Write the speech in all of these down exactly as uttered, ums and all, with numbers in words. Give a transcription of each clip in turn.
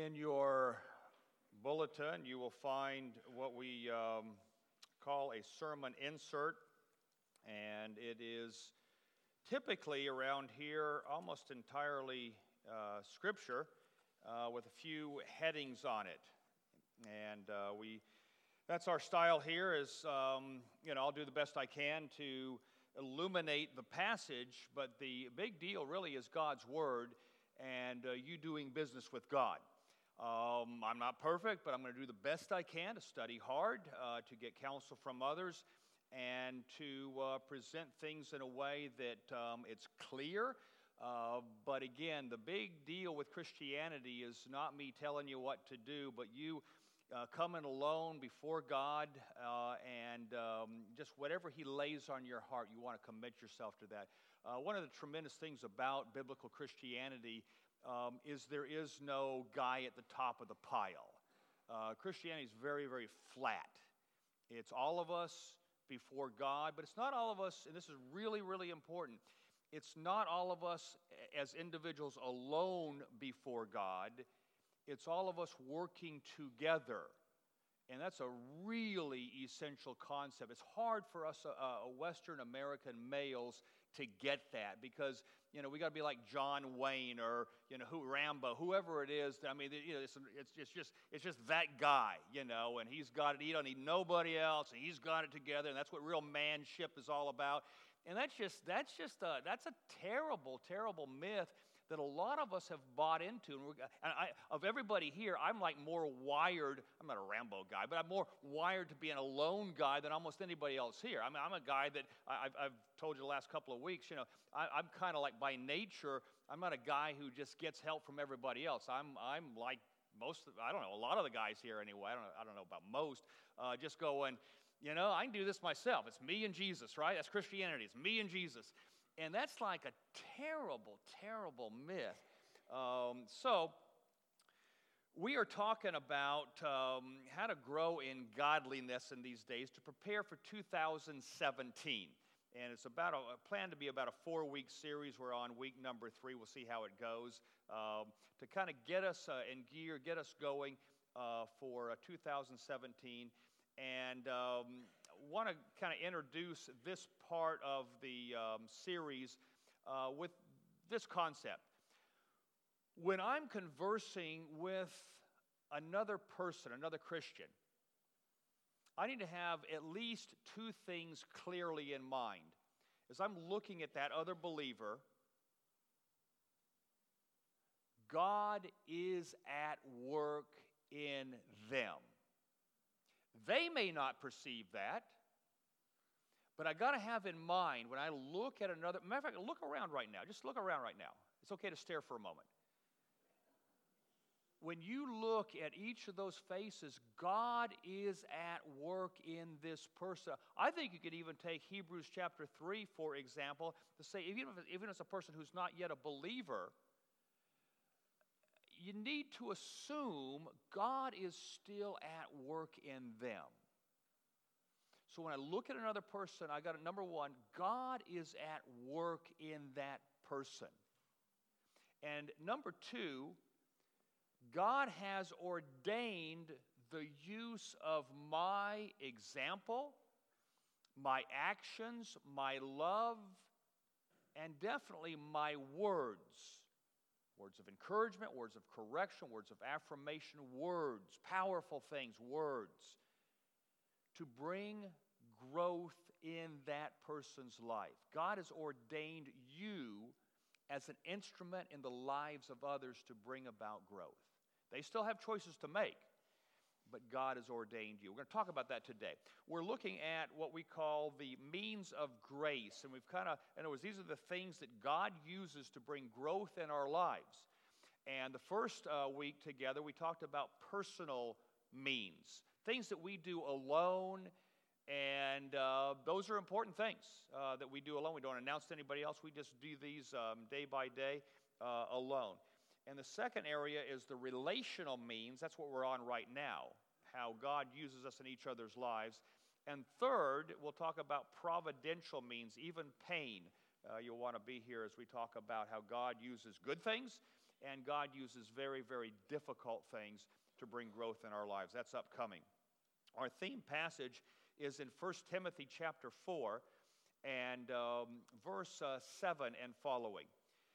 In your bulletin, you will find what we um, call a sermon insert, and it is typically around here almost entirely uh, scripture uh, with a few headings on it. And uh, we that's our style here is, um, you know, I'll do the best I can to illuminate the passage, but the big deal really is God's Word and uh, you doing business with God. Um, I'm not perfect, but I'm going to do the best I can to study hard, uh, to get counsel from others, and to uh, present things in a way that um, it's clear. Uh, but again, the big deal with Christianity is not me telling you what to do, but you uh, coming alone before God, uh, and um, just whatever He lays on your heart, you want to commit yourself to that. Uh, one of the tremendous things about biblical Christianity Um, is there is no guy at the top of the pile. Uh, Christianity is very, very flat. It's all of us before God, but it's not all of us, and this is really, really important, it's not all of us as individuals alone before God. It's all of us working together. And that's a really essential concept. It's hard for us, uh, uh, Western American males, to get that because, you know, we got to be like John Wayne or, you know, who Rambo, whoever it is. I mean, you know, it's, it's, it's just it's just that guy, you know, and he's got it. He don't need nobody else, and he's got it together, and that's what real manship is all about. And that's just that's just a, that's a terrible, terrible myth that a lot of us have bought into. And, we're, and I, of everybody here, I'm like more wired. I'm not a Rambo guy, but I'm more wired to be an alone guy than almost anybody else here. I mean, I'm a guy that I, I've, I've told you the last couple of weeks, you know, I, I'm kind of like by nature, I'm not a guy who just gets help from everybody else. I'm, I'm like most, of, I don't know, a lot of the guys here anyway. I don't know, I don't know about most. Uh, just going, you know, I can do this myself. It's me and Jesus, right? That's Christianity. It's me and Jesus. And that's like a terrible, terrible myth. Um, so we are talking about um, how to grow in godliness in these days to prepare for two thousand seventeen. And it's about a, a plan to be about a four-week series. We're on week number three. We'll see how it goes um, to kind of get us uh, in gear, get us going uh, for uh, two thousand seventeen. And um, want to kind of introduce this part of the um, series uh, with this concept. When I'm conversing with another person, another Christian, I need to have at least two things clearly in mind. As I'm looking at that other believer, God is at work in them. They may not perceive that, but I got to have in mind when I look at another, matter of fact, look around right now. Just look around right now. It's okay to stare for a moment. When you look at each of those faces, God is at work in this person. I think you could even take Hebrews chapter three, for example, to say even if, even as a person who's not yet a believer, you need to assume God is still at work in them. So when I look at another person, I got to, number one, God is at work in that person. And number two, God has ordained the use of my example, my actions, my love, and definitely my words. Words of encouragement, words of correction, words of affirmation, words, powerful things, words, to bring growth in that person's life. God has ordained you as an instrument in the lives of others to bring about growth. They still have choices to make, but God has ordained you. We're going to talk about that today. We're looking at what we call the means of grace, and we've kind of, in other words, these are the things that God uses to bring growth in our lives. And the first uh, week together, we talked about personal means, things that we do alone, and uh, those are important things uh, that we do alone. We don't announce to anybody else. We just do these um, day by day uh, alone. And the second area is the relational means. That's what we're on right now, how God uses us in each other's lives. And third, we'll talk about providential means, even pain. Uh, you'll want to be here as we talk about how God uses good things and God uses very, very difficult things to bring growth in our lives. That's upcoming. Our theme passage is in First Timothy chapter four and um, verse uh, seven and following.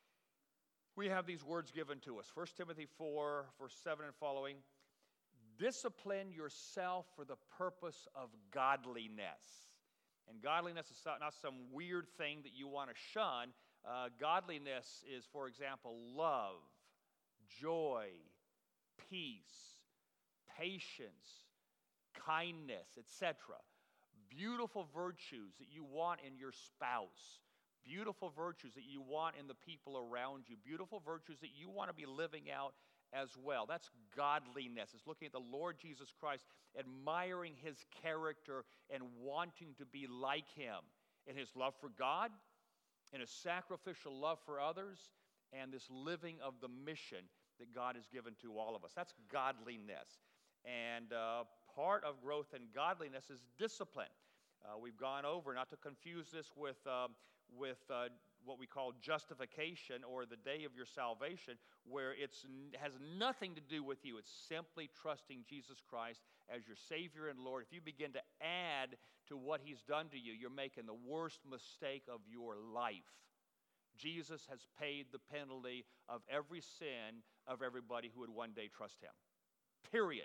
We have these words given to us. First Timothy four, verse seven and following. Discipline yourself for the purpose of godliness. And godliness is not some weird thing that you want to shun. Uh, godliness is, for example, love, joy, peace, patience, kindness, et cetera. Beautiful virtues that you want in your spouse. Beautiful virtues that you want in the people around you. Beautiful virtues that you want to be living out as well. That's godliness. It's looking at the Lord Jesus Christ, admiring His character and wanting to be like Him in His love for God, in His sacrificial love for others, and this living of the mission that God has given to all of us. That's godliness. And uh, part of growth in godliness is discipline. Uh, we've gone over, not to confuse this with, uh, with uh, what we call justification or the day of your salvation, where it has nothing to do with you. It's simply trusting Jesus Christ as your Savior and Lord. If you begin to add to what He's done to you, you're making the worst mistake of your life. Jesus has paid the penalty of every sin of everybody who would one day trust Him. Period.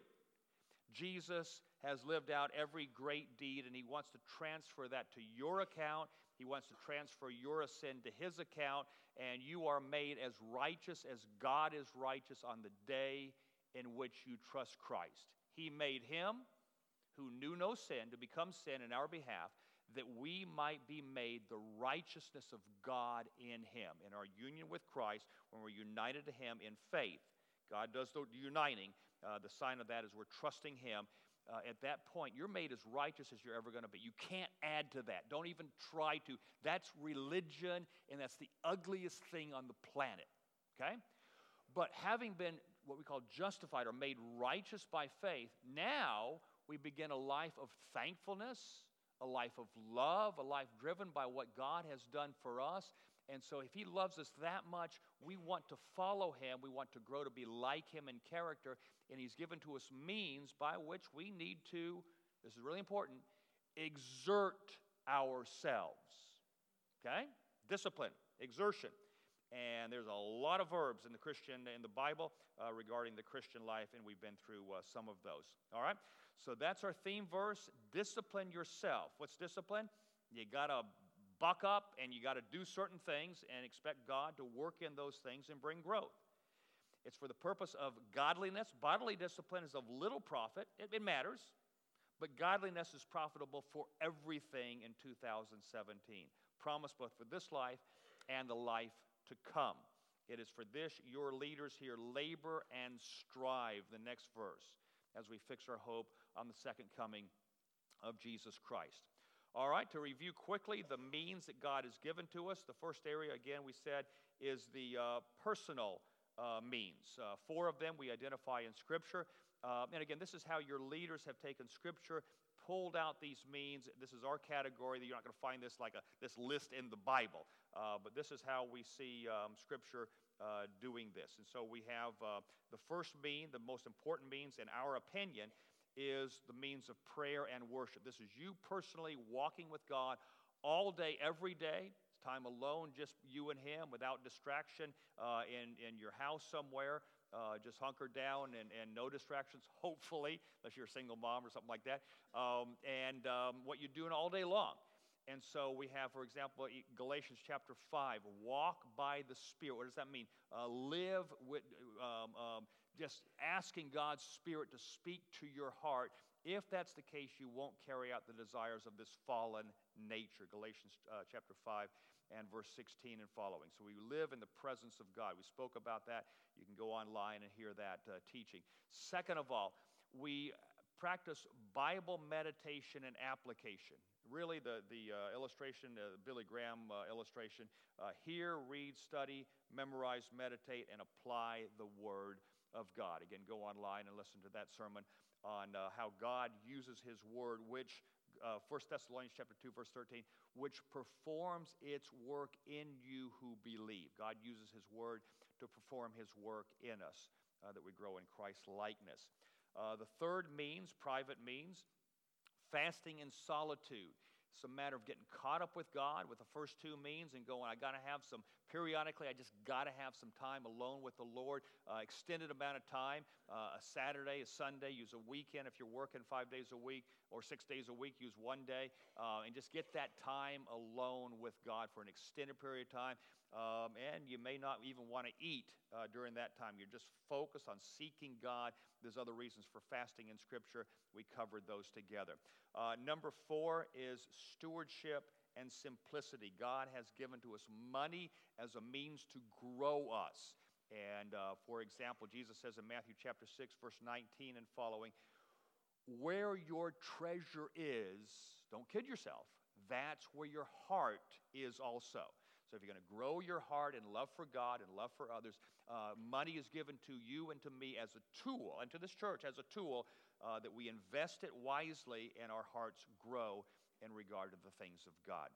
Jesus has lived out every great deed, and He wants to transfer that to your account. He wants to transfer your sin to His account, and you are made as righteous as God is righteous on the day in which you trust Christ. He made Him who knew no sin to become sin in our behalf, that we might be made the righteousness of God in Him, in our union with Christ, when we're united to Him in faith. God does the uniting. Uh, the sign of that is we're trusting Him. Uh, at that point, you're made as righteous as you're ever going to be. You can't add to that. Don't even try to. That's religion, and that's the ugliest thing on the planet, okay? But having been what we call justified or made righteous by faith, now we begin a life of thankfulness, a life of love, a life driven by what God has done for us. And so if He loves us that much, we want to follow Him. We want to grow to be like Him in character. And He's given to us means by which we need to, this is really important, exert ourselves. Okay? Discipline, exertion. And there's a lot of verbs in the Christian, in the Bible uh, regarding the Christian life, and we've been through uh, some of those. All right? So that's our theme verse, discipline yourself. What's discipline? You got to buck up, and you got to do certain things and expect God to work in those things and bring growth. It's for the purpose of godliness. Bodily discipline is of little profit. It, it matters. But godliness is profitable for everything in two thousand seventeen. Promise both for this life and the life to come. It is for this your leaders here labor and strive, the next verse, as we fix our hope on the second coming of Jesus Christ. All right, to review quickly the means that God has given to us. The first area, again, we said, is the uh, personal uh, means. Uh, four of them we identify in Scripture. Uh, and again, this is how your leaders have taken Scripture, pulled out these means. This is our category. You're not going to find this like a, this list in the Bible. Uh, but this is how we see um, Scripture uh, doing this. And so we have uh, the first mean, the most important means, in our opinion, is the means of prayer and worship. This is you personally walking with God all day, every day. It's time alone, just you and Him, without distraction, uh, in, in your house somewhere. Uh, just hunker down and, and no distractions, hopefully, unless you're a single mom or something like that. Um, and um, what you're doing all day long. And so we have, for example, Galatians chapter five, walk by the Spirit. What does that mean? Uh, live with, um, um, just asking God's Spirit to speak to your heart. If that's the case, you won't carry out the desires of this fallen nature. Galatians uh, chapter five and verse sixteen and following. So we live in the presence of God. We spoke about that. You can go online and hear that uh, teaching. Second of all, we practice Bible meditation and application. Really, the, the uh, illustration, the Billy Graham uh, illustration, uh, hear, read, study, memorize, meditate, and apply the Word of God. Again, go online and listen to that sermon on uh, how God uses His Word, which, uh, First Thessalonians chapter two, verse thirteen, which performs its work in you who believe. God uses His Word to to perform His work in us, uh, that we grow in Christ's likeness. Uh, the third means, private means, fasting in solitude. It's a matter of getting caught up with God with the first two means and going, I got to have some, periodically, I just got to have some time alone with the Lord, uh, extended amount of time, uh, a Saturday, a Sunday, use a weekend if you're working five days a week, or six days a week, use one day, uh, and just get that time alone with God for an extended period of time. Um, and you may not even want to eat uh, during that time. You're just focused on seeking God. There's other reasons for fasting in Scripture. We covered those together. Uh, number four is stewardship and simplicity. God has given to us money as a means to grow us. And uh, for example, Jesus says in Matthew chapter six, verse nineteen and following, where your treasure is, don't kid yourself, that's where your heart is also. So if you're going to grow your heart in love for God and love for others, uh, money is given to you and to me as a tool, and to this church as a tool, uh, that we invest it wisely and our hearts grow in regard to the things of God.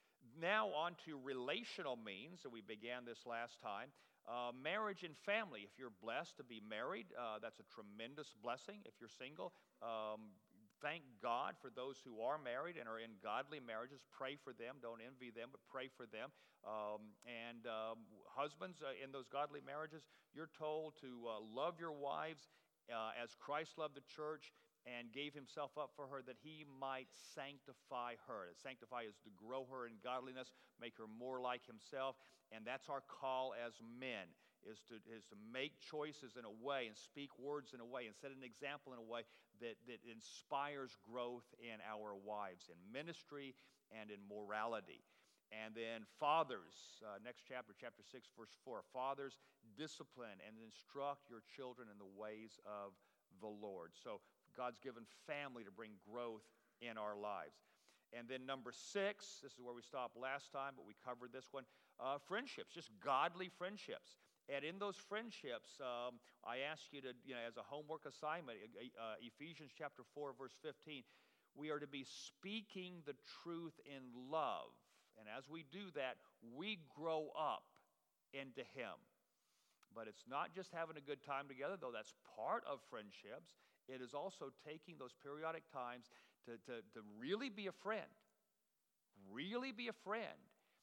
Now on to relational means, and we began this last time. Uh, marriage and family. If you're blessed to be married, uh, that's a tremendous blessing. If you're single, um, thank God for those who are married and are in godly marriages. Pray for them. Don't envy them, but pray for them. Um, and um, husbands uh, in those godly marriages, you're told to uh, love your wives uh, as Christ loved the church and gave himself up for her that he might sanctify her. To sanctify is to grow her in godliness, make her more like himself. And that's our call as men, is to, is to make choices in a way and speak words in a way and set an example in a way that, that inspires growth in our wives, in ministry and in morality. And then fathers, uh, next chapter, chapter six, verse four. Fathers, discipline and instruct your children in the ways of the Lord. So God's given family to bring growth in our lives. And then number six, this is where we stopped last time, but we covered this one, uh, friendships, just godly friendships. And in those friendships, um, I ask you to, you know, as a homework assignment, uh, Ephesians chapter four, verse fifteen, we are to be speaking the truth in love. And as we do that, we grow up into Him. But it's not just having a good time together, though that's part of friendships. It is also taking those periodic times to, to, to really be a friend. Really be a friend.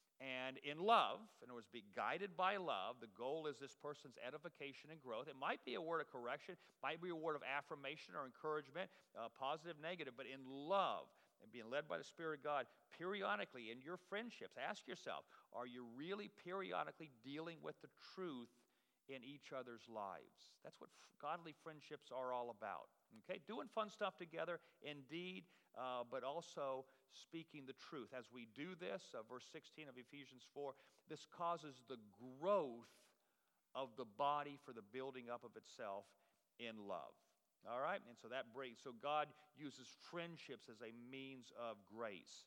And in love, in other words, be guided by love. The goal is this person's edification and growth. It might be a word of correction, might be a word of affirmation or encouragement, uh, positive, negative, but in love and being led by the Spirit of God, periodically in your friendships, ask yourself, are you really periodically dealing with the truth in each other's lives? That's what f- godly friendships are all about. Okay, doing fun stuff together, indeed, uh, but also speaking the truth. As we do this, uh, verse sixteen of Ephesians four, this causes the growth of the body for the building up of itself in love. All right, and so that brings, so God uses friendships as a means of grace.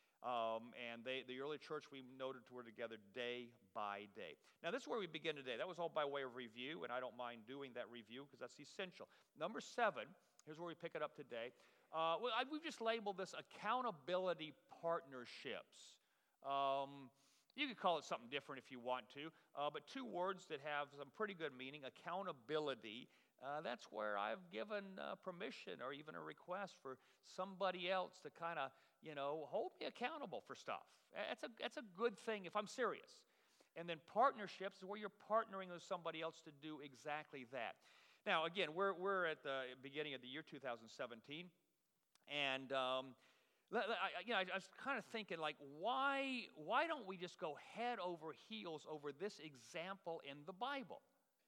Um, and they, the early church, we noted, were together day by day. Now, this is where we begin today. That was all by way of review, and I don't mind doing that review because that's essential. Number seven, here's where we pick it up today. Uh, well, I, we've just labeled this accountability partnerships. Um, you could call it something different if you want to, uh, but two words that have some pretty good meaning. Accountability. Uh, that's where I've given uh, permission or even a request for somebody else to kind of, you know, hold me accountable for stuff. That's a, that's a good thing if I'm serious. And then partnerships is where you're partnering with somebody else to do exactly that. Now, again, we're, we're at the beginning of the year two thousand seventeen, and um, I, you know, I, I was kind of thinking, like, why, why don't we just go head over heels over this example in the Bible?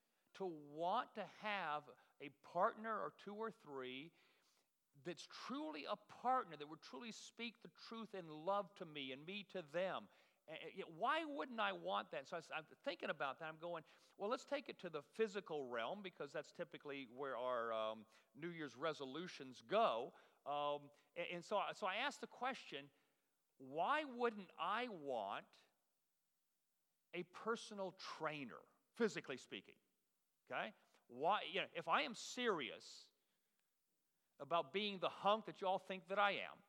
To want to have a partner or two or three that's truly a partner, that would truly speak the truth in love to me and me to them. Why wouldn't I want that? So I'm thinking about that. I'm going, well, let's take it to the physical realm because that's typically where our um, New Year's resolutions go. Um, and so, so I asked the question, why wouldn't I want a personal trainer, physically speaking? Okay? Why, you know, if I am serious about being the hunk that you all think that I am,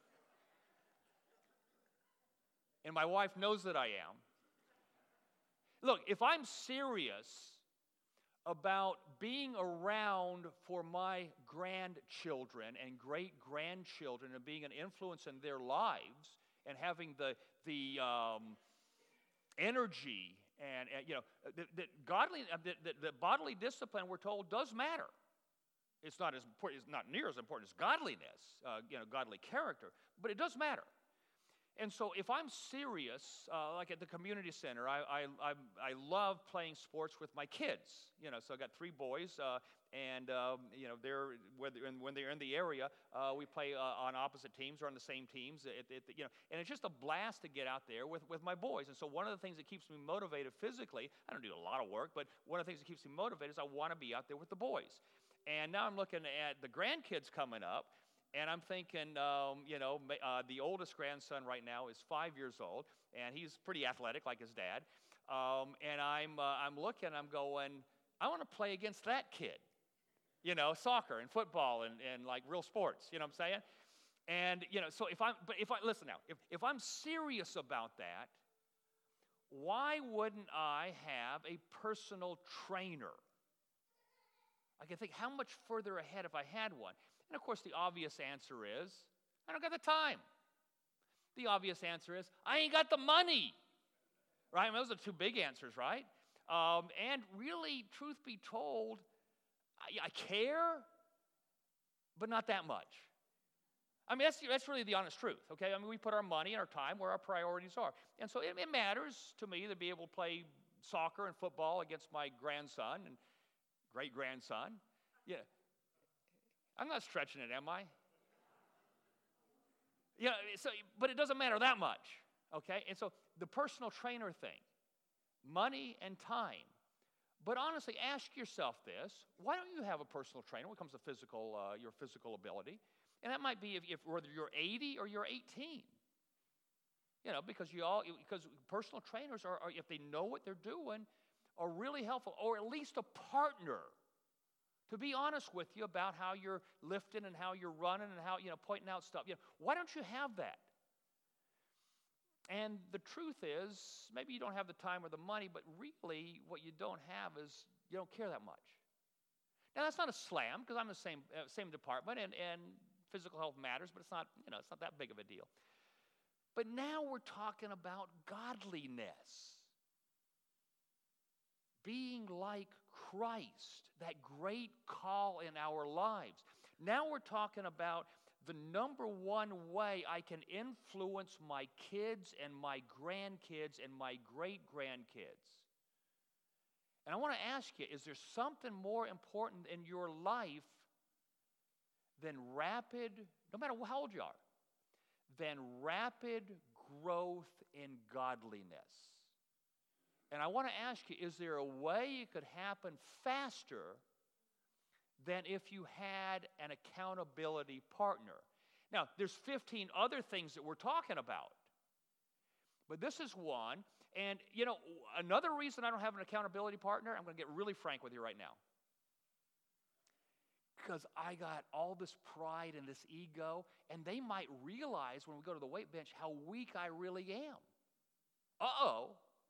and my wife knows that I am, Look, if I'm serious about being around for my grandchildren and great-grandchildren and being an influence in their lives and having the, the um, energy and, and, you know, that, that godly, that, that, that bodily discipline, we're told, does matter. It's not as important, it's not near as important as godliness, uh, you know, godly character, but it does matter. And so if I'm serious, uh, like at the community center, I, I, I, I love playing sports with my kids. You know, so I got three boys, uh, and, um, you know, they're, whether, and when they're in the area, uh, we play uh, on opposite teams or on the same teams. It, it, you know, and it's just a blast to get out there with, with my boys. And so one of the things that keeps me motivated physically, I don't do a lot of work, but one of the things that keeps me motivated is I want to be out there with the boys. And now I'm looking at the grandkids coming up, and I'm thinking, um, you know, uh, the oldest grandson right now is five years old, and he's pretty athletic like his dad. Um, and I'm, uh, I'm looking, I'm going, I want to play against that kid. You know, soccer and football and, and like real sports, you know what I'm saying? And, you know, so if I'm, but if I, listen now, if, if I'm serious about that, why wouldn't I have a personal trainer? I can think, how much further ahead if I had one? And of course, the obvious answer is, I don't got the time. The obvious answer is, I ain't got the money. Right? I mean, those are two big answers, right? Um, and really, truth be told, I, I care, but not that much. I mean, that's, that's really the honest truth, okay? I mean, we put our money and our time where our priorities are. And so it, it matters to me to be able to play soccer and football against my grandson and great-grandson. Yeah. I'm not stretching it, am I? Yeah, so, but it doesn't matter that much, okay? And so the personal trainer thing, money and time. But honestly, ask yourself this: why don't you have a personal trainer when it comes to physical, uh, your physical ability? And that might be if, if whether you're eighty or you're eighteen. You know, because you all because personal trainers are, are, if they know what they're doing, are really helpful, or at least a partner to be honest with you about how you're lifting and how you're running and how, you know, pointing out stuff. You know, why don't you have that? And the truth is, maybe you don't have the time or the money, but really what you don't have is you don't care that much. Now, that's not a slam, because I'm in the same, uh, same department, and, and physical health matters, but it's not, you know, it's not that big of a deal. But now we're talking about godliness. Being like Christ, that great call in our lives. Now we're talking about the number one way I can influence my kids and my grandkids and my great-grandkids. And I want to ask you, is there something more important in your life than rapid, no matter how old you are, than rapid growth in godliness? And I want to ask you, is there a way it could happen faster than if you had an accountability partner? Now, there's fifteen other things that we're talking about. But this is one. And, you know, another reason I don't have an accountability partner, I'm going to get really frank with you right now. Because I got all this pride and this ego, and they might realize when we go to the weight bench how weak I really am. Uh-oh.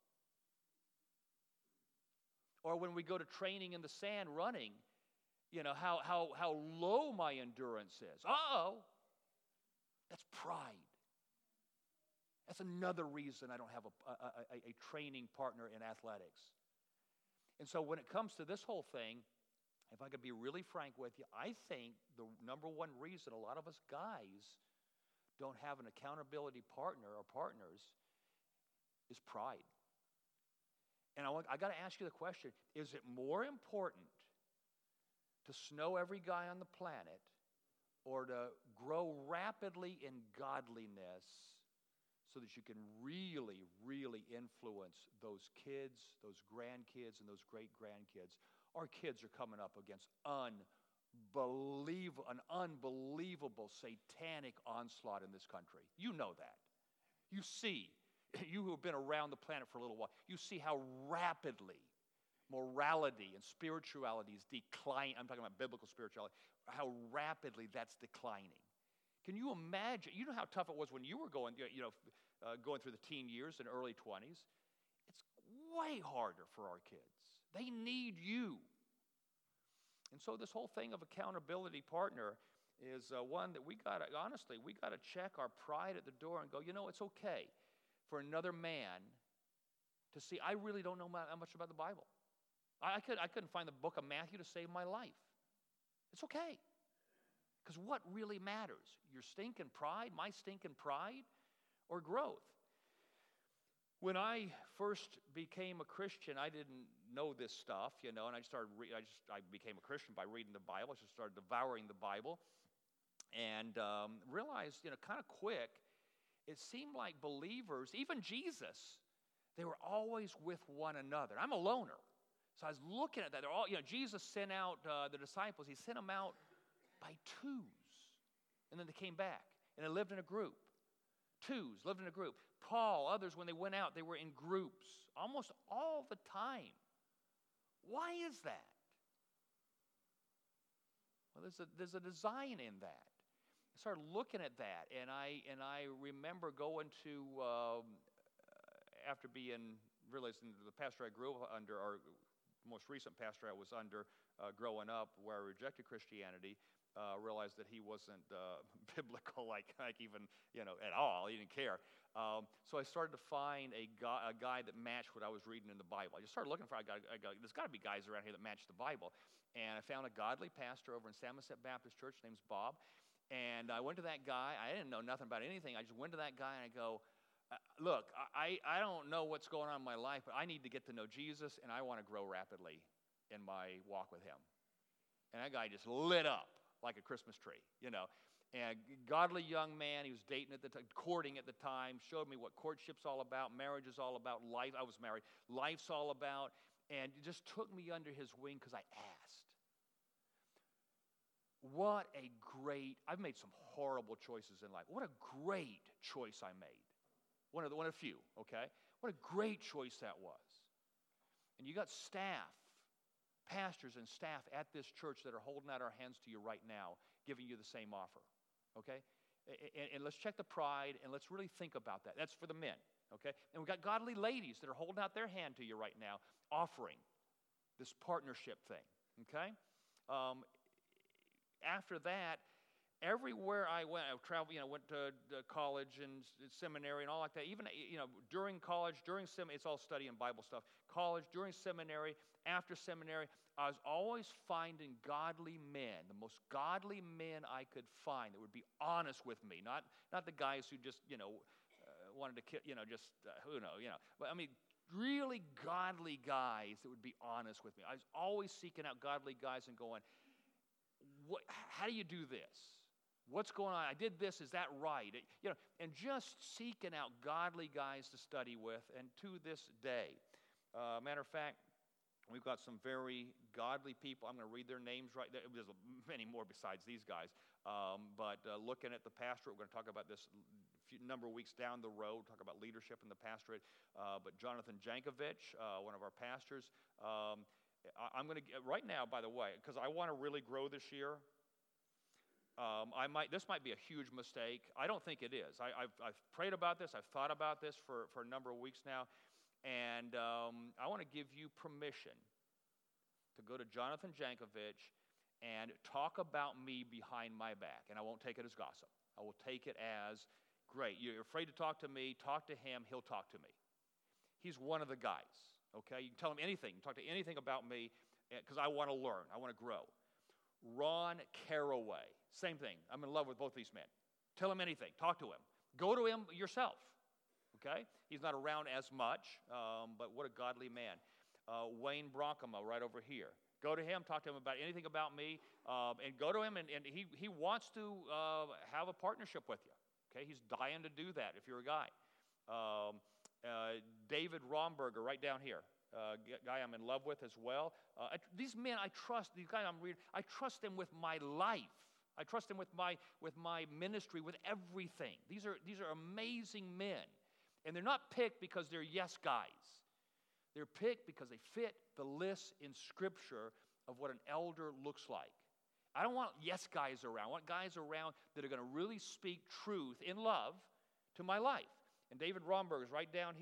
Or when we go to training in the sand running, you know, how, how, how low my endurance is. Uh-oh. That's pride. That's another reason I don't have a, a, a, a training partner in athletics. And so when it comes to this whole thing, if I could be really frank with you, I think the number one reason a lot of us guys don't have an accountability partner or partners is pride. And I, want, I got to ask you the question, is it more important to snow every guy on the planet or to grow rapidly in godliness so that you can really, really influence those kids, those grandkids, and those great-grandkids? Our kids are coming up against unbelievable, an unbelievable satanic onslaught in this country. You know that. You see. You who have been around the planet for a little while, you see how rapidly morality and spirituality is declining. I'm talking about biblical spirituality. How rapidly that's declining. Can you imagine? You know how tough it was when you were going, you know, uh, going through the teen years and early twenties. It's way harder for our kids. They need you. And so this whole thing of accountability partner is uh, one that we got to, honestly, we got to check our pride at the door and go, you know, it's okay for another man to see, I really don't know that much about the Bible. I, I, could, I couldn't find the book of Matthew to save my life. It's okay. Because what really matters? Your stinking pride, my stinking pride, or growth? When I first became a Christian, I didn't know this stuff, you know, and I started. Re- I just I became a Christian by reading the Bible. I just started devouring the Bible, and um, realized, you know, kind of quick, it seemed like believers, even Jesus, they were always with one another. I'm a loner, so I was looking at that. They're all, you know, Jesus sent out uh, the disciples. He sent them out by twos, and then they came back, and they lived in a group. Twos lived in a group. Paul, others, when they went out, they were in groups almost all the time. Why is that? Well, there's a, there's a design in that. I started looking at that, and I and I remember going to, um, after being, realizing the pastor I grew up under, or most recent pastor I was under uh, growing up, where I rejected Christianity, Uh, realized that he wasn't uh, biblical, like, like even, you know, at all. He didn't care. Um, so I started to find a guy, a guy that matched what I was reading in the Bible. I just started looking for, I got, I got, there's got to be guys around here that match the Bible. And I found a godly pastor over in Samoset Baptist Church. His name's Bob. And I went to that guy. I didn't know nothing about anything. I just went to that guy and I go, uh, look, I, I don't know what's going on in my life, but I need to get to know Jesus, and I want to grow rapidly in my walk with him. And that guy just lit up like a Christmas tree, you know. And a godly young man, he was dating at the time, courting at the time, showed me what courtship's all about, marriage is all about, life, I was married, life's all about, and it just took me under his wing because I asked. What a great, I've made some horrible choices in life. What a great choice I made. One of the, one of the few, okay? What a great choice that was. And you got staff, pastors and staff at this church that are holding out our hands to you right now, giving you the same offer, okay? And, and let's check the pride, and let's really think about that. That's for the men, okay? And we've got godly ladies that are holding out their hand to you right now, offering this partnership thing, okay? Um, after that, everywhere I went, I traveled, you know, went to, to college and seminary and all like that. Even, you know, during college, during seminary, it's all study and Bible stuff. College, during seminary, after seminary, I was always finding godly men, the most godly men I could find that would be honest with me. Not, not the guys who just, you know, uh, wanted to kill, you know, just, uh, who knows, you know. But I mean, really godly guys that would be honest with me. I was always seeking out godly guys and going, what, how do you do this? What's going on? I did this. Is that right? It, you know, and just seeking out godly guys to study with. And to this day, uh, matter of fact, we've got some very godly people. I'm going to read their names right there. There's many more besides these guys. Um, but uh, looking at the pastorate, we're going to talk about this a few, number of weeks down the road. Talk about leadership in the pastorate. Uh, but Jonathan Jankovic, uh, one of our pastors. Um, I, I'm going to right now, by the way, because I want to really grow this year. Um, I might. This might be a huge mistake. I don't think it is. I, I've, I've prayed about this. I've thought about this for, for a number of weeks now. And um, I want to give you permission to go to Jonathan Jankovic and talk about me behind my back. And I won't take it as gossip. I will take it as, great, you're afraid to talk to me, talk to him, he'll talk to me. He's one of the guys, okay? You can tell him anything. You can talk to anything about me because I want to learn. I want to grow. Ron Caraway, same thing. I'm in love with both these men. Tell him anything. Talk to him. Go to him yourself. Okay? He's not around as much, um, but what a godly man. Uh, Wayne Bronkema right over here. Go to him, talk to him about anything about me, um, and go to him, and, and he, he wants to uh, have a partnership with you. Okay? He's dying to do that if you're a guy. Um, uh, David Romberger right down here. Uh, guy I'm in love with as well. Uh, I, these men, I trust, these guys I'm reading, I trust them with my life. I trust them with my, with my ministry, with everything. These are, these are amazing men. And they're not picked because they're yes guys. They're picked because they fit the list in Scripture of what an elder looks like. I don't want yes guys around. I want guys around that are going to really speak truth in love to my life. And David Romberg is right down here.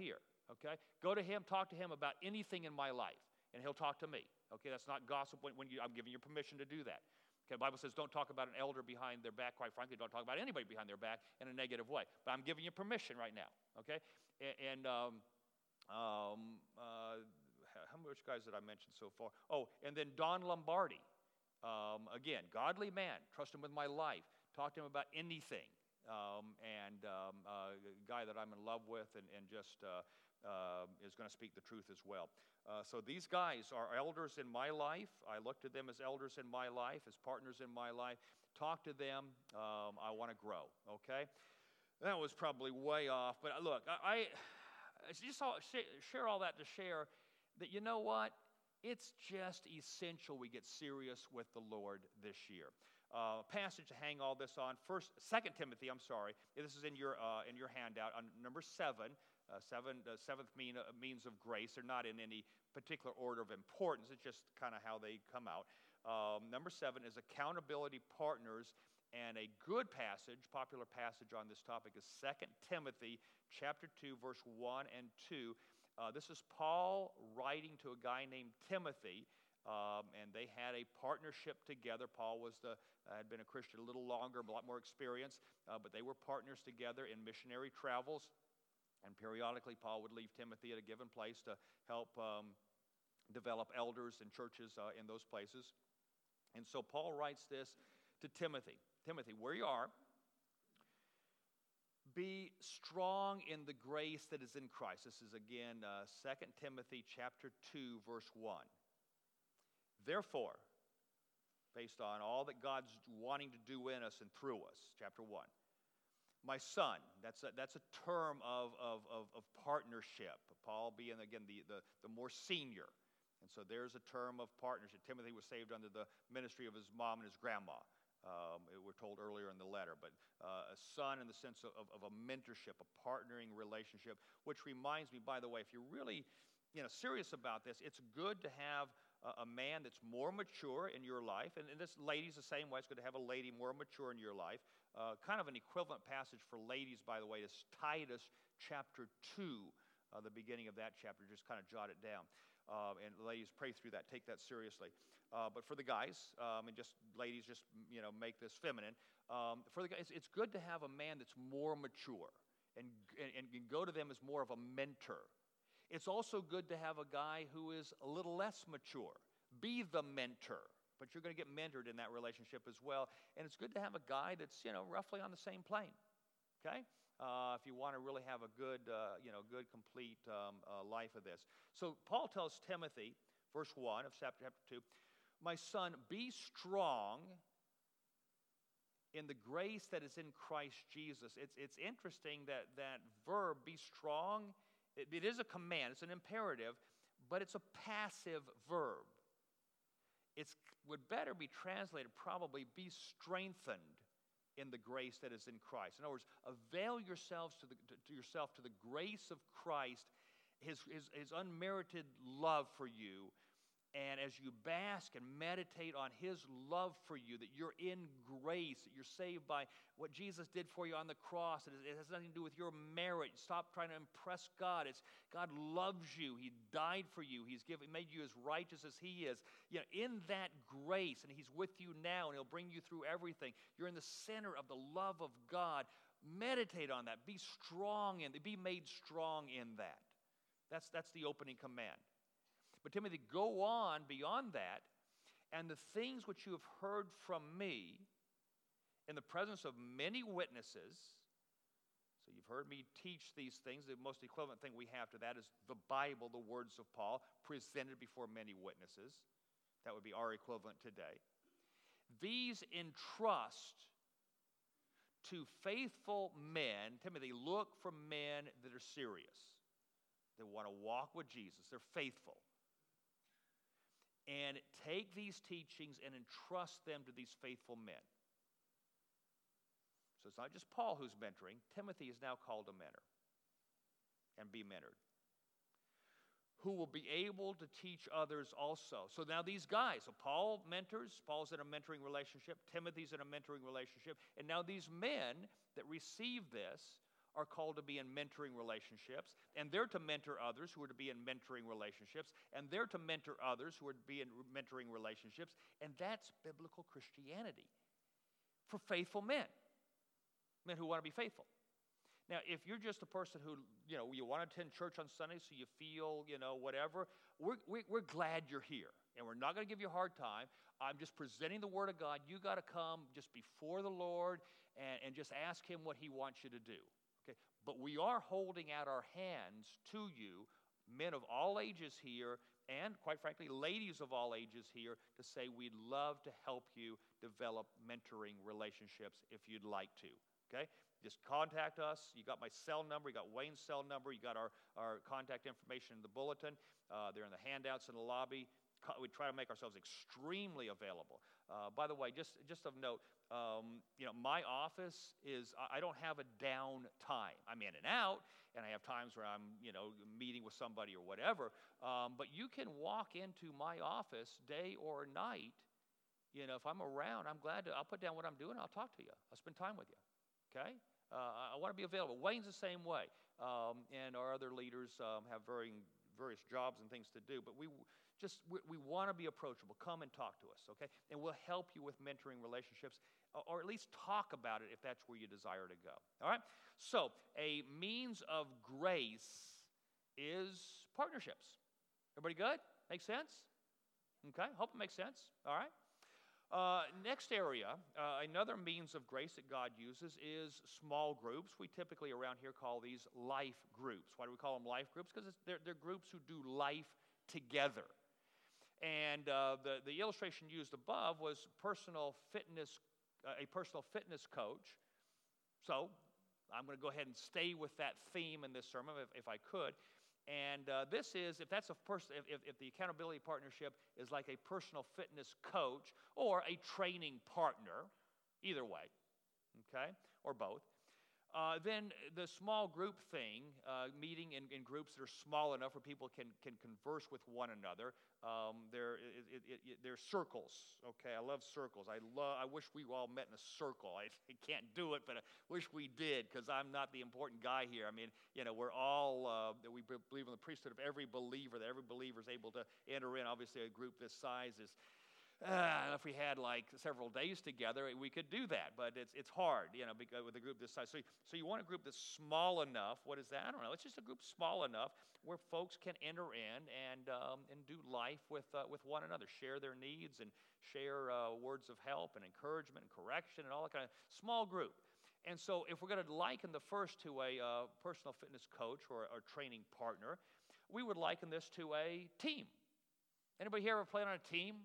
Okay? Go to him, talk to him about anything in my life, and he'll talk to me. Okay? That's not gossip when, when you, I'm giving you permission to do that. Okay, the Bible says don't talk about an elder behind their back. Quite frankly, don't talk about anybody behind their back in a negative way. But I'm giving you permission right now, okay? And, and um, um, uh, how much guys did I mention so far? Oh, and then Don Lombardi. Um, again, godly man. Trust him with my life. Talk to him about anything. Um, and um, uh, a guy that I'm in love with and, and just uh, uh, is going to speak the truth as well. Uh, so these guys are elders in my life. I look to them as elders in my life, as partners in my life. Talk to them. Um, I want to grow, okay? That was probably way off. But look, I, I just all, share all that to share that, you know what? It's just essential we get serious with the Lord this year. Uh, passage to hang all this on. First, Second Timothy. I'm sorry. This is in your uh, in your handout on number seven. Uh, seven, uh, seventh mean, uh, means of grace. They're not in any particular order of importance. It's just kind of how they come out. Um, number seven is accountability partners, and a good passage, popular passage on this topic is Second Timothy chapter two, verse one and two. Uh, this is Paul writing to a guy named Timothy, um, and they had a partnership together. Paul was the uh, had been a Christian a little longer, a lot more experience, uh, but they were partners together in missionary travels. And periodically, Paul would leave Timothy at a given place to help um, develop elders and churches uh, in those places. And so Paul writes this to Timothy. Timothy, where you are, be strong in the grace that is in Christ. This is again uh, Second Timothy chapter two, verse one. Therefore, based on all that God's wanting to do in us and through us, chapter one. My son, that's a, that's a term of, of, of, of partnership. Paul being, again, the, the, the more senior. And so there's a term of partnership. Timothy was saved under the ministry of his mom and his grandma. Um, we're told earlier in the letter. But uh, a son in the sense of, of, of a mentorship, a partnering relationship, which reminds me, by the way, if you're really you know, serious about this, it's good to have a, a man that's more mature in your life. And, and this lady's the same way. It's good to have a lady more mature in your life. Uh, kind of an equivalent passage for ladies, by the way, is Titus chapter two, uh, the beginning of that chapter. Just kind of jot it down. Uh, and ladies, pray through that. Take that seriously. Uh, but for the guys, um, and just ladies, just you know, make this feminine. Um, for the guys, it's good to have a man that's more mature and, and, and go to them as more of a mentor. It's also good to have a guy who is a little less mature. Be the mentor. But you're going to get mentored in that relationship as well. And it's good to have a guy that's, you know, roughly on the same plane, okay? Uh, if you want to really have a good, uh, you know, good, complete um, uh, life of this. So Paul tells Timothy, verse one of chapter two, my son, be strong in the grace that is in Christ Jesus. It's, it's interesting that that verb, be strong, it, it is a command. It's an imperative, but it's a passive verb. It would better be translated probably be strengthened in the grace that is in Christ. In other words, avail yourselves to, the, to, to yourself to the grace of Christ, his, his, his unmerited love for you. And as you bask and meditate on his love for you, that you're in grace, that you're saved by what Jesus did for you on the cross, and it has nothing to do with your merit. Stop trying to impress God. It's God loves you. He died for you. He's given, made you as righteous as he is. You know, in that grace, and he's with you now, and he'll bring you through everything. You're in the center of the love of God. Meditate on that. Be strong in, be made strong in that. That's, that's the opening command. But Timothy, go on beyond that, and the things which you have heard from me in the presence of many witnesses. So you've heard me teach these things. The most equivalent thing we have to that is the Bible, the words of Paul, presented before many witnesses. That would be our equivalent today. These entrust to faithful men. Timothy, look for men that are serious. They want to walk with Jesus. They're faithful. And take these teachings and entrust them to these faithful men. So it's not just Paul who's mentoring. Timothy is now called a mentor. And be mentored. Who will be able to teach others also. So now these guys, so Paul mentors, Paul's in a mentoring relationship, Timothy's in a mentoring relationship, and now these men that receive this are called to be in mentoring relationships, and they're to mentor others who are to be in mentoring relationships, and they're to mentor others who are to be in mentoring relationships, and that's biblical Christianity for faithful men, men who want to be faithful. Now, if you're just a person who, you know, you want to attend church on Sunday so you feel, you know, whatever, we're, we, we're glad you're here, and we're not going to give you a hard time. I'm just presenting the Word of God. You got to come just before the Lord and, and just ask Him what He wants you to do. Okay? But we are holding out our hands to you, men of all ages here, and quite frankly, ladies of all ages here, to say we'd love to help you develop mentoring relationships if you'd like to. Okay? Just contact us. You got my cell number. You got Wayne's cell number. You got our, our contact information in the bulletin. Uh, they're in the handouts in the lobby. We try to make ourselves extremely available. Uh, by the way, just, just of note, um, you know, my office is, I don't have a down time. I'm in and out, and I have times where I'm, you know, meeting with somebody or whatever. Um, but you can walk into my office day or night. You know, if I'm around, I'm glad to, I'll put down what I'm doing, I'll talk to you. I'll spend time with you, okay? Uh, I want to be available. Wayne's the same way, um, and our other leaders um, have varying, various jobs and things to do, but we just, we, we want to be approachable. Come and talk to us, okay? And we'll help you with mentoring relationships, or at least talk about it if that's where you desire to go, all right? So a means of grace is partnerships. Everybody good? Make sense? Okay, hope it makes sense, all right? Uh, next area, uh, another means of grace that God uses is small groups. We typically around here call these life groups. Why do we call them life groups? Because they're, they're groups who do life together. And uh, the, the illustration used above was personal fitness, uh, a personal fitness coach. So I'm going to go ahead and stay with that theme in this sermon if, if I could. And uh, this is, if that's a person, if, if, if the accountability partnership is like a personal fitness coach or a training partner, either way, okay, or both, uh, then the small group thing, uh, meeting in, in groups that are small enough where people can, can converse with one another, um, they're, it, it, it, they're circles, okay? I love circles. I, love, I wish we all met in a circle. I, I can't do it, but I wish we did, because I'm not the important guy here. I mean, you know, we're all, uh, we believe in the priesthood of every believer, that every believer is able to enter in. Obviously, a group this size is, Uh, if we had like several days together, we could do that, but it's it's hard, you know, because with a group this size. So, so you want a group that's small enough. What is that? I don't know. It's just a group small enough where folks can enter in and um, and do life with uh, with one another, share their needs and share uh, words of help and encouragement and correction and all that kind of small group. And so, if we're going to liken the first to a uh, personal fitness coach or a training partner, we would liken this to a team. Anybody here ever played on a team?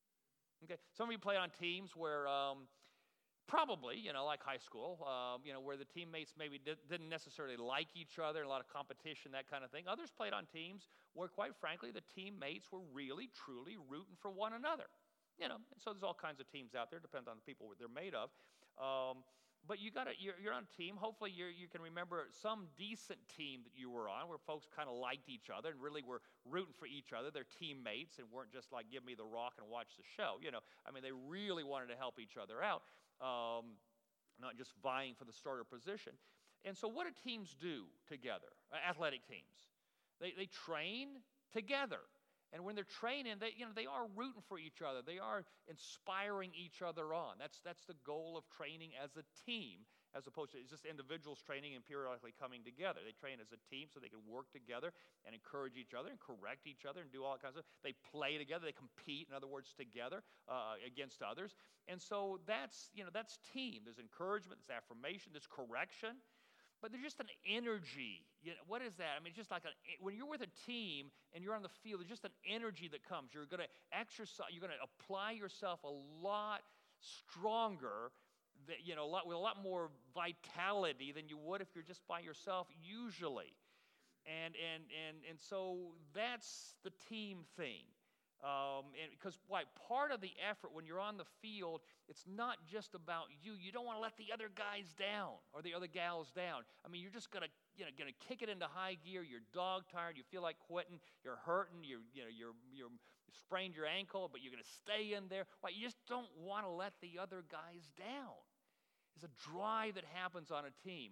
Okay, some of you play on teams where um, probably, you know, like high school, um, you know, where the teammates maybe did, didn't necessarily like each other, a lot of competition, that kind of thing. Others played on teams where, quite frankly, the teammates were really, truly rooting for one another. You know, and so there's all kinds of teams out there, depends on the people they're made of. Um, But you got you're, you're on a team. Hopefully you you can remember some decent team that you were on where folks kind of liked each other and really were rooting for each other. They're teammates and weren't just like, give me the rock and watch the show. You know, I mean, they really wanted to help each other out, um, not just vying for the starter position. And so what do teams do together, uh, athletic teams? They, they train together. And when they're training, they, you know, they are rooting for each other. They are inspiring each other on. That's, that's the goal of training as a team, as opposed to it's just individuals training and periodically coming together. They train as a team so they can work together and encourage each other and correct each other and do all kinds of stuff. They play together. They compete, in other words, together uh, against others. And so that's, you know, that's team. There's encouragement, there's affirmation, there's correction. But there's just an energy. You know, what is that? I mean, it's just like a, when you're with a team and you're on the field, there's just an energy that comes. You're going to exercise. You're going to apply yourself a lot stronger, that, you know, a lot, with a lot more vitality than you would if you're just by yourself usually. And and and and so that's the team thing. Um, and because why part of the effort when you're on the field, it's not just about you. You don't want to let the other guys down or the other gals down. I mean, you're just gonna you know gonna kick it into high gear. You're dog tired. You feel like quitting. You're hurting. You you know you're you're you sprained your ankle, but you're gonna stay in there. Why you just don't want to let the other guys down. It's a drive that happens on a team.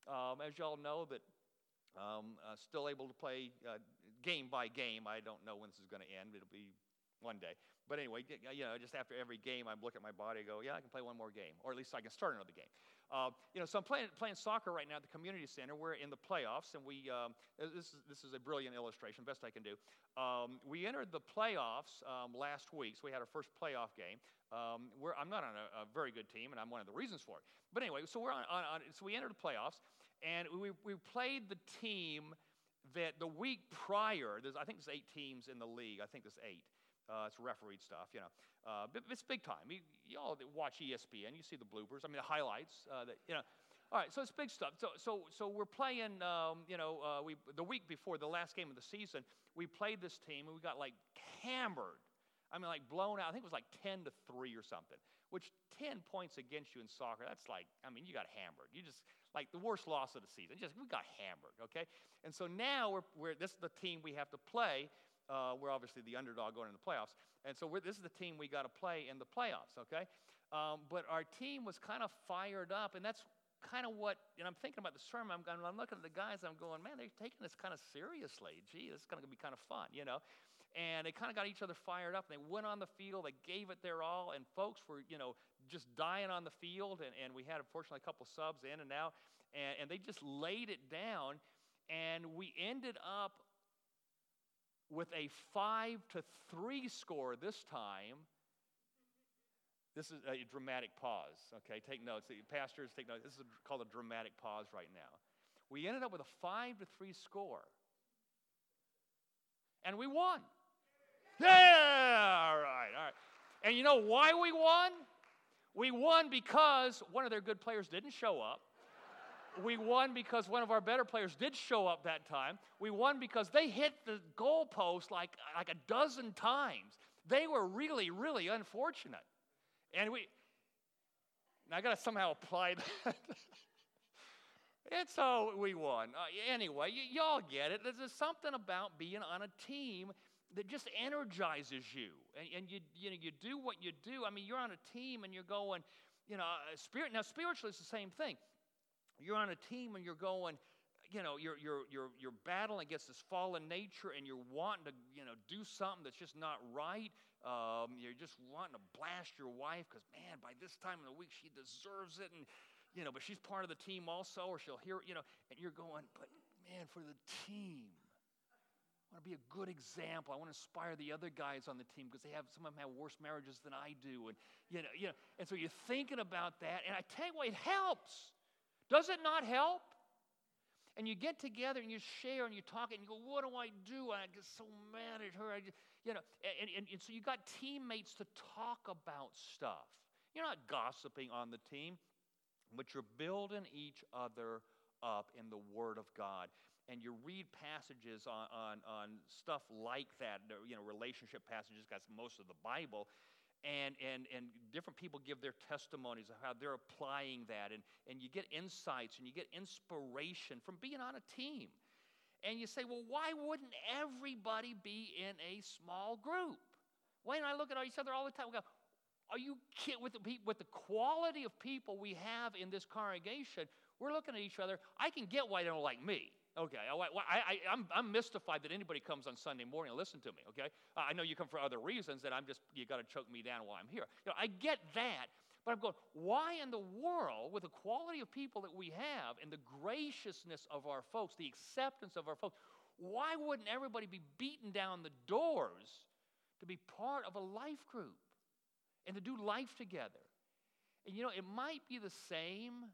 Um, as y'all know, that um, uh, still able to play uh, game by game. I don't know when this is going to end. It'll be one day. But anyway, you know, just after every game, I look at my body and go, yeah, I can play one more game, or at least I can start another game. Uh, you know, so I'm playing, playing soccer right now at the community center. We're in the playoffs, and we um, this is this is a brilliant illustration, best I can do. Um, we entered the playoffs um, last week, so we had our first playoff game. Um, we're, I'm not on a, a very good team, and I'm one of the reasons for it. But anyway, so we're on, on, on so we entered the playoffs, and we we played the team that the week prior. There's I think there's eight teams in the league. I think there's eight. Uh, it's refereed stuff, you know. Uh, but it's big time. You, you all watch E S P N, you see the bloopers. I mean, the highlights. Uh, that, you know. All right, so it's big stuff. So, so, so we're playing. Um, you know, uh, we the week before the last game of the season, we played this team and we got like hammered. I mean, like blown out. I think it was like ten to three or something. Which ten points against you in soccer. That's like, I mean, you got hammered. You just like the worst loss of the season. Just we got hammered. Okay, and so now we're, we're this is the team we have to play. Uh, we're obviously the underdog going into the playoffs. And so we're, this is the team we got to play in the playoffs, okay? Um, but our team was kind of fired up, and that's kind of what, and I'm thinking about the sermon, I'm, I'm looking at the guys, I'm going, man, they're taking this kind of seriously. Gee, this is going to be kind of fun, you know? And they kind of got each other fired up, and they went on the field, they gave it their all, and folks were, you know, just dying on the field, and, and we had, unfortunately, a couple subs in and out, and, and they just laid it down, and we ended up with a five to three score this time. This is a dramatic pause, okay? Take notes. Pastors, take notes. This is called a dramatic pause right now. We ended up with a five to three score. And we won. Yeah! All right, all right. And you know why we won? We won because one of their good players didn't show up. We won because one of our better players did show up that time. We won because they hit the goalpost like, like a dozen times. They were really, really unfortunate. And we, and I got to somehow apply that. And so we won. Uh, anyway, y- y'all get it. There's something about being on a team that just energizes you. And, and you, you know, you do what you do. I mean, you're on a team and you're going, you know, spirit. Now, spiritually, it's the same thing. You're on a team and you're going, you know, you're you're you're you're battling against this fallen nature, and you're wanting to, you know, do something that's just not right. Um, you're just wanting to blast your wife because, man, by this time of the week she deserves it, and you know, but she's part of the team also, or she'll hear, you know, and you're going, but man, for the team, I want to be a good example. I want to inspire the other guys on the team because they have some of them have worse marriages than I do, and you know, you know, and so you're thinking about that, and I tell you what, it helps. Does it not help? And you get together and you share and you talk and you go, what do I do? I get so mad at her. I just, you know, and, and, and so you got teammates to talk about stuff. You're not gossiping on the team, but you're building each other up in the Word of God. And you read passages on, on, on stuff like that, you know, relationship passages, that's most of the Bible. And, and, and different people give their testimonies of how they're applying that. And, and you get insights and you get inspiration from being on a team. And you say, well, why wouldn't everybody be in a small group? Wayne and I look at each other all the time. We go, are you kidding? With the, with the quality of people we have in this congregation, we're looking at each other. I can get why they don't like me. Okay, I, I, I'm, I'm mystified that anybody comes on Sunday morning and listen to me, okay? Uh, I know you come for other reasons, that I'm just, you got to choke me down while I'm here. You know, I get that, but I'm going, why in the world, with the quality of people that we have and the graciousness of our folks, the acceptance of our folks, why wouldn't everybody be beating down the doors to be part of a life group and to do life together? And, you know, it might be the same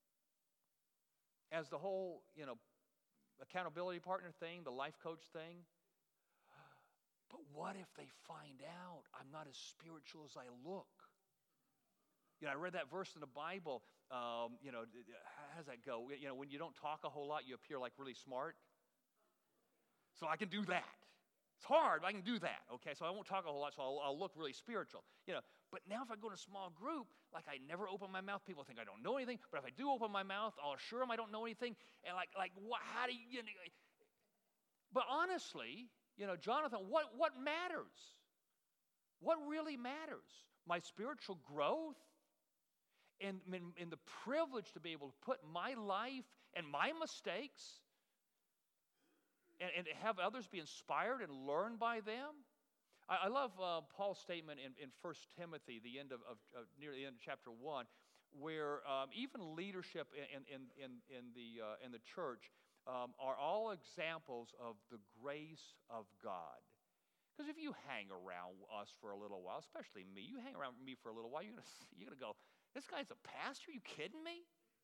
as the whole, you know, accountability partner thing, the life coach thing. But what if they find out I'm not as spiritual as I look? You know, I read that verse in the Bible. Um, you know, how does that go? You know, when you don't talk a whole lot, you appear like really smart. So I can do that. It's hard, but I can do that. Okay, so I won't talk a whole lot, so I'll, I'll look really spiritual. You know, but now if I go in a small group, like I never open my mouth, people think I don't know anything. But if I do open my mouth, I'll assure them I don't know anything. And like, like, what? How do you? you know, but honestly, you know, Jonathan, what what matters? What really matters? My spiritual growth, and in, in the privilege to be able to put my life and my mistakes, and, and have others be inspired and learn by them. I, I love uh, Paul's statement in, in First Timothy, the end of, of, of near the end of chapter one, where um, even leadership in, in, in, in, the, uh, in the church um, are all examples of the grace of God. Because if you hang around us for a little while, especially me, you hang around me for a little while, you're gonna, you're gonna go, this guy's a pastor? Are you kidding me?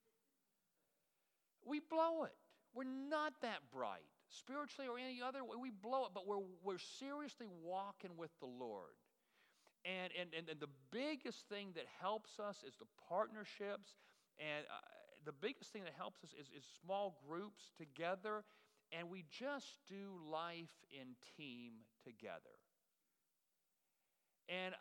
We blow it. We're not that bright, spiritually or any other way. We blow it, but we're, we're seriously walking with the Lord. And, and, and, and the biggest thing that helps us is the partnerships. And uh, the biggest thing that helps us is, is small groups together. And we just do life in team together. And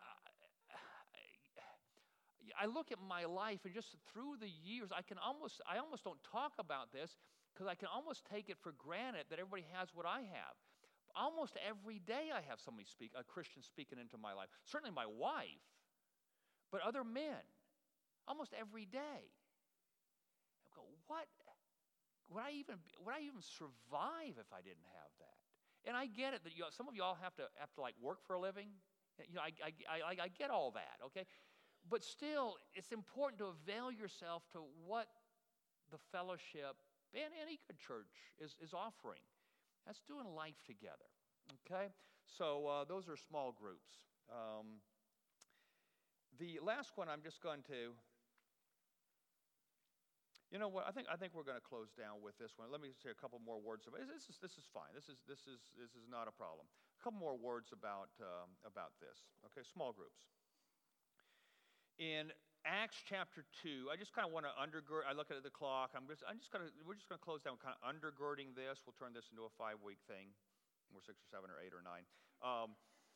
I, I look at my life, and just through the years, I can almost, I almost don't talk about this because I can almost take it for granted that everybody has what I have. Almost every day I have somebody speak, a Christian speaking into my life. Certainly my wife, but other men, almost every day. I go, what? Would I even would I even survive if I didn't have that? And I get it that you, some of you all have to have to like work for a living. You know, I I I, I get all that, okay? But still, it's important to avail yourself to what the fellowship and any good church is is offering. That's doing life together, okay? So uh, those are small groups. Um, the last one I'm just going to, you know what? I think I think we're going to close down with this one. Let me say a couple more words about it. This is this is fine. This is this is this is not a problem. A couple more words about um, about this. Okay, small groups. In Acts chapter two, I just kind of want to undergird. I look at the clock. I'm just, I'm just going to. We're just going to close down, kind of undergirding this. We'll turn this into a five-week thing. We're six or seven or eight or nine. Um,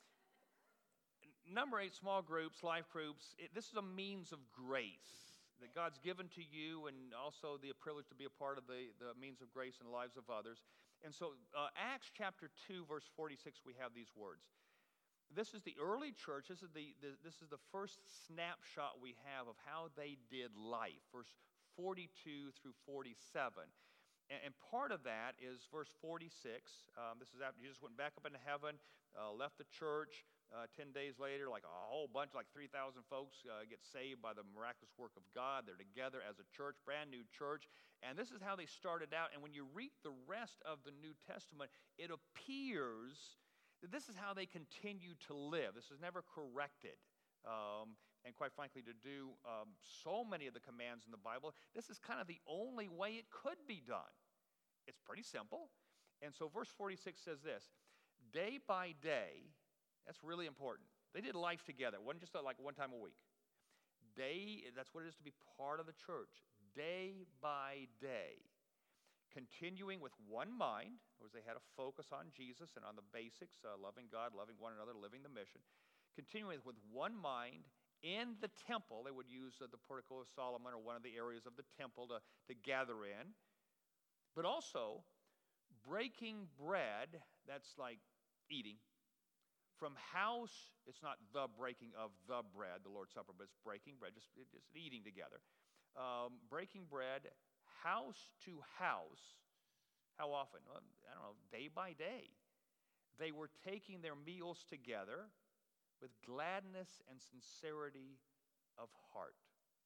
number eight, small groups, life groups. It, this is a means of grace that God's given to you, and also the privilege to be a part of the the means of grace in the lives of others. And so, uh, Acts chapter two, verse forty-six, we have these words. This is the early church. This is the, the this is the first snapshot we have of how they did life, verse forty-two through forty-seven. And, and part of that is verse forty-six. Um, this is after Jesus went back up into heaven, uh, left the church. Uh, ten days later, like a whole bunch, like three thousand folks uh, get saved by the miraculous work of God. They're together as a church, brand new church. And this is how they started out. And when you read the rest of the New Testament, it appears this is how they continue to live. This is never corrected. Um, and quite frankly, to do um, so many of the commands in the Bible, this is kind of the only way it could be done. It's pretty simple. And so verse forty-six says this, day by day, that's really important. They did life together. It wasn't just like one time a week. Day, that's what it is to be part of the church. Day by day. Continuing with one mind, as they had a focus on Jesus and on the basics, uh, loving God, loving one another, living the mission. Continuing with one mind in the temple. They would use uh, the portico of Solomon or one of the areas of the temple to, to gather in. But also breaking bread, that's like eating. From house, it's not the breaking of the bread, the Lord's Supper, but it's breaking bread, just, just eating together. Um, breaking bread, house to house. How often? Well, I don't know, day by day. They were taking their meals together with gladness and sincerity of heart.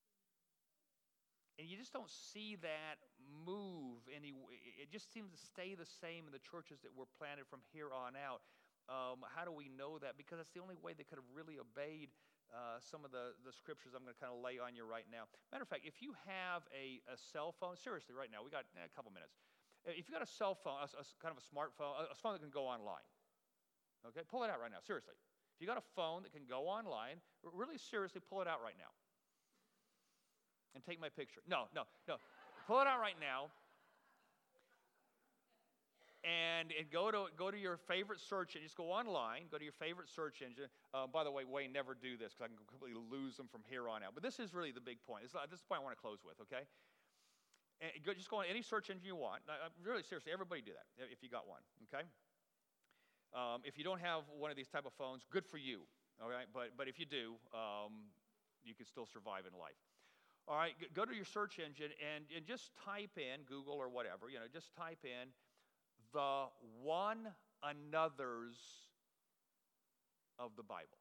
And you just don't see that move any. It just seems to stay the same in the churches that were planted from here on out. Um, how do we know that? Because that's the only way they could have really obeyed uh, some of the, the scriptures I'm going to kind of lay on you right now. Matter of fact, if you have a, a cell phone, seriously, right now, we got eh, a couple minutes. If you got a cell phone, a, a kind of a smartphone, a, a phone that can go online, okay, pull it out right now, seriously. If you got a phone that can go online, really seriously, pull it out right now. And take my picture. No, no, no. Pull it out right now. And, and go to go to your favorite search engine. Just go online. Go to your favorite search engine. Uh, by the way, Wayne, never do this because I can completely lose them from here on out. But this is really the big point. This, this is the point I want to close with, okay? And go, just go on any search engine you want. Now, really, seriously, everybody do that if you got one, okay? Um, if you don't have one of these type of phones, good for you, all right? But, but if you do, um, you can still survive in life. All right, g- go to your search engine and, and just type in, Google or whatever, you know, just type in the one another's of the Bible.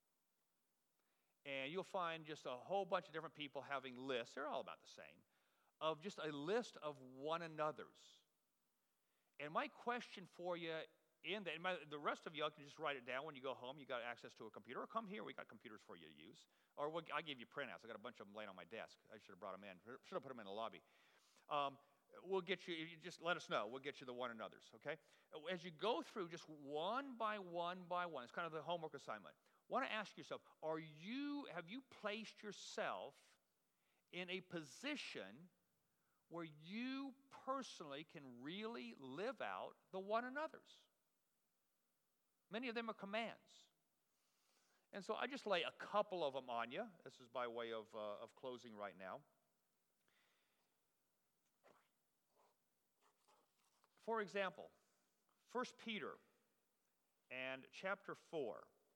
And you'll find just a whole bunch of different people having lists, they're all about the same, of just a list of one another's. And my question for you in that, and my, the rest of you can just write it down when you go home. You got access to a computer, or come here, we got computers for you to use. Or we'll, I give you printouts. I got a bunch of them laying on my desk. I should have brought them in. Should have put them in the lobby. Um, we'll get you, you just let us know. We'll get you the one another's, okay? As you go through just one by one by one, it's kind of the homework assignment. Want to ask yourself, are you, have you placed yourself in a position where you personally can really live out the one another's? Many of them are commands. And so I just lay a couple of them on you. This is by way of, uh, of closing right now. For example, First Peter and chapter four.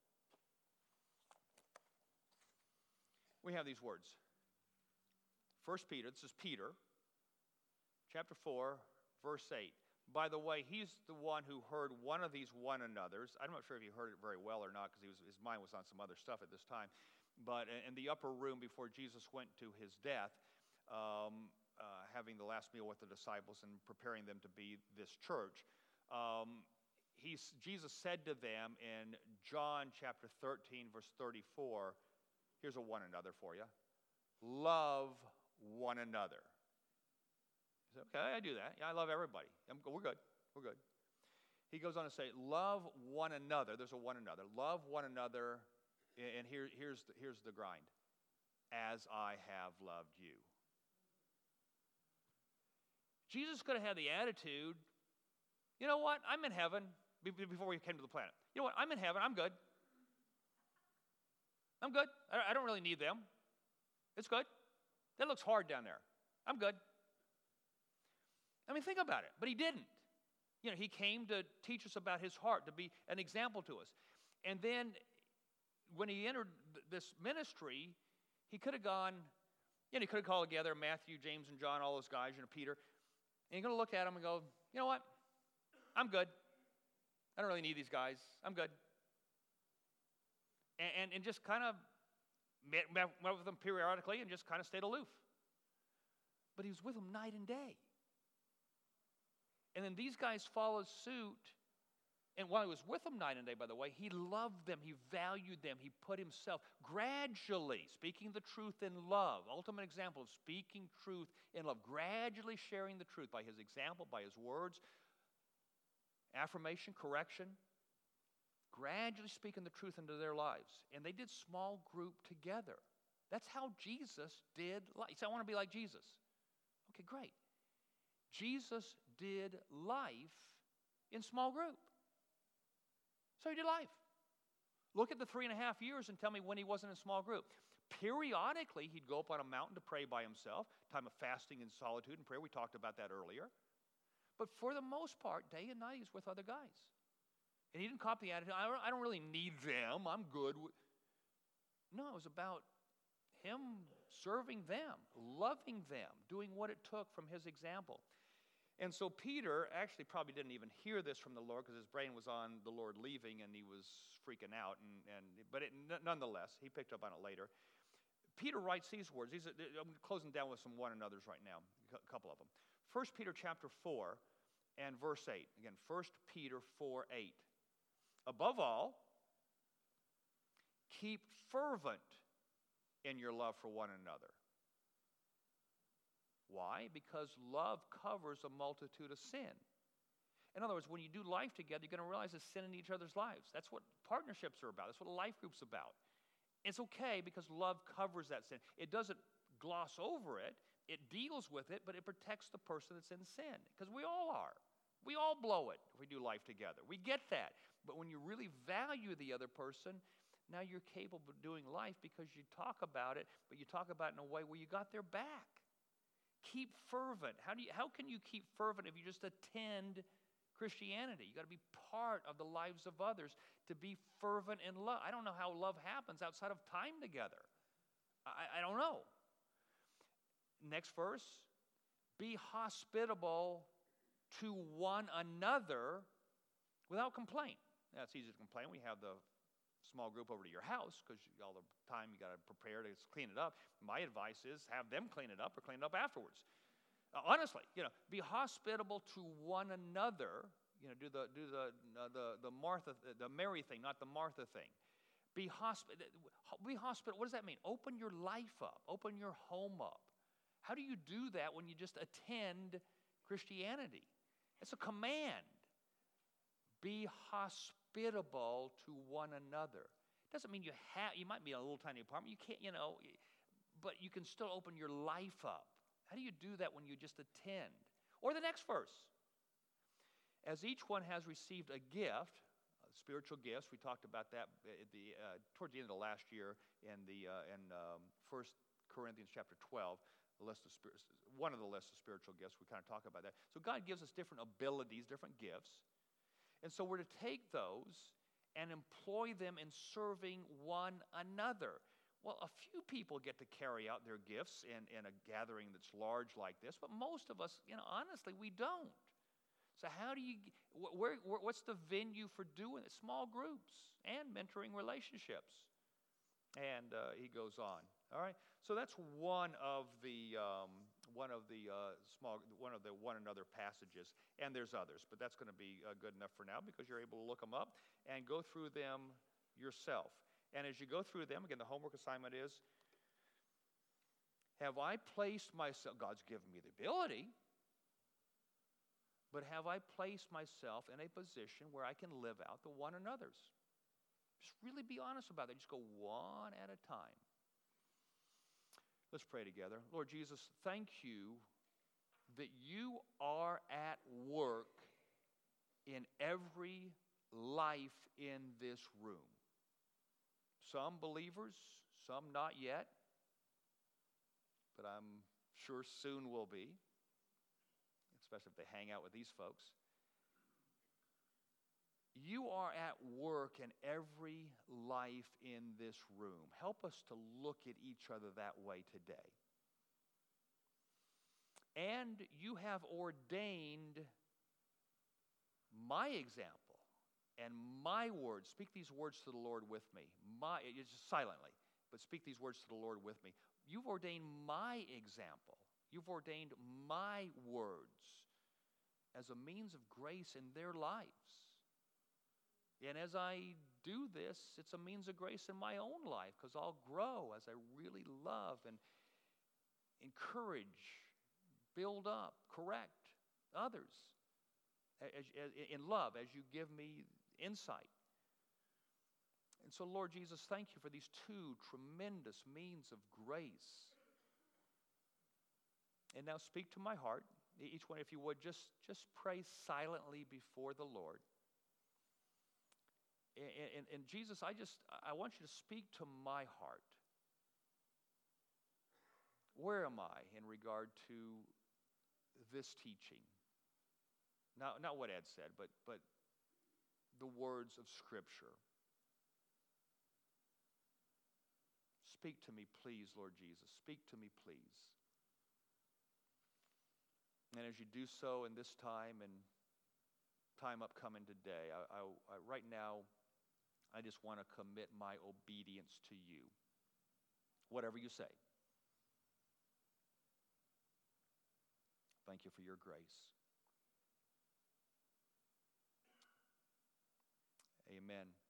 We have these words. First Peter, this is Peter, chapter four, verse eight. By the way, he's the one who heard one of these one another's. I'm not sure if he heard it very well or not, because his mind was on some other stuff at this time. But in the upper room before Jesus went to his death, um, uh, having the last meal with the disciples and preparing them to be this church, um, he's, Jesus said to them in John chapter thirteen, verse thirty-four, here's a one another for you. Love one another. Okay, I do that. Yeah, I love everybody. I'm, we're good. We're good. He goes on to say, love one another. There's a one another. Love one another, and here, here's, the, here's the grind. As I have loved you. Jesus could have had the attitude, you know what? I'm in heaven, before we came to the planet. You know what? I'm in heaven. I'm good. I'm good. I don't really need them. It's good. That looks hard down there. I'm good. I mean, think about it. But he didn't. You know, he came to teach us about his heart, to be an example to us. And then when he entered th- this ministry, he could have gone, you know, he could have called together Matthew, James, and John, all those guys, you know, Peter. And you're going to look at them and go, you know what? I'm good. I don't really need these guys. I'm good. And, and, and just kind of met, met with them periodically and just kind of stayed aloof. But he was with them night and day. And then these guys followed suit. And while he was with them night and day, by the way, he loved them. He valued them. He put himself gradually, speaking the truth in love, ultimate example of speaking truth in love, gradually sharing the truth by his example, by his words, affirmation, correction, gradually speaking the truth into their lives. And they did small group together. That's how Jesus did life. You say, I want to be like Jesus. Okay, great. Jesus did life in small group. So he did life. Look at the three and a half years and tell me when he wasn't in small group. Periodically, he'd go up on a mountain to pray by himself, time of fasting and solitude and prayer. We talked about that earlier. But for the most part, day and night, he's with other guys. And he didn't copy the attitude, I don't, I don't really need them, I'm good. No, it was about him serving them, loving them, doing what it took from his example. And so Peter actually probably didn't even hear this from the Lord because his brain was on the Lord leaving and he was freaking out. And, and But it, n- nonetheless, he picked up on it later. Peter writes these words. These are, I'm closing down with some one another's right now, a couple of them. First Peter chapter four and verse eight. Again, First Peter four eight. Above all, keep fervent in your love for one another. Why? Because love covers a multitude of sin. In other words, when you do life together, you're going to realize there's sin in each other's lives. That's what partnerships are about. That's what a life group's about. It's okay because love covers that sin. It doesn't gloss over it. It deals with it, but it protects the person that's in sin. Because we all are. We all blow it if we do life together. We get that. But when you really value the other person, now you're capable of doing life because you talk about it, but you talk about it in a way where you got their back. Keep fervent. How do you, how can you keep fervent if you just attend Christianity? You got to be part of the lives of others to be fervent in love. I don't know how love happens outside of time together. I, I don't know. Next verse, be hospitable to one another without complaint. Now, it's easy to complain. We have the small group over to your house because all the time you got to prepare to clean it up. My advice is have them clean it up or clean it up afterwards. Uh, honestly, you know, be hospitable to one another. You know, do the do the uh, the the Martha the Mary thing, not the Martha thing. Be hospitable. Be hospitable. What does that mean? Open your life up. Open your home up. How do you do that when you just attend Christianity? It's a command. Be hospitable to one another. Doesn't mean you have. You might be in a little tiny apartment. You can't. You know, but you can still open your life up. How do you do that when you just attend? Or the next verse. As each one has received a gift, uh, spiritual gifts, we talked about that at the uh, towards the end of the last year in the uh, in um, First Corinthians chapter twelve, the list of spir- one of the lists of spiritual gifts. We kind of talk about that. So God gives us different abilities, different gifts, and so we're to take those and employ them in serving one another. Well, a few people get to carry out their gifts in, in a gathering that's large like this, but most of us, you know, honestly, we don't. So how do you, where, where, what's the venue for doing it? Small groups and mentoring relationships. And uh, he goes on. All right. So that's one of the um, one of the uh, small one of the one another passages, and there's others, but that's going to be uh, good enough for now because you're able to look them up and go through them yourself. And as you go through them, again, the homework assignment is: have I placed myself? God's given me the ability. But have I placed myself in a position where I can live out the one another's? Just really be honest about that. Just go one at a time. Let's pray together. Lord Jesus, thank you that you are at work in every life in this room. Some believers, some not yet, but I'm sure soon will be. Especially if they hang out with these folks. You are at work in every life in this room. Help us to look at each other that way today. And you have ordained my example and my words. Speak these words to the Lord with me. My, just silently, but speak these words to the Lord with me. You've ordained my example. You've ordained my words as a means of grace in their lives. And as I do this, it's a means of grace in my own life because I'll grow as I really love and encourage, build up, correct others as, as, in love as you give me insight. And so, Lord Jesus, thank you for these two tremendous means of grace. And now speak to my heart. Each one, if you would, just, just pray silently before the Lord. And, and, and Jesus, I just, I want you to speak to my heart. Where am I in regard to this teaching? Not, not what Ed said, but, but the words of Scripture. Speak to me, please, Lord Jesus. Speak to me, please. And as you do so in this time and time upcoming today, I, I, I, right now, I just want to commit my obedience to you. Whatever you say. Thank you for your grace. Amen.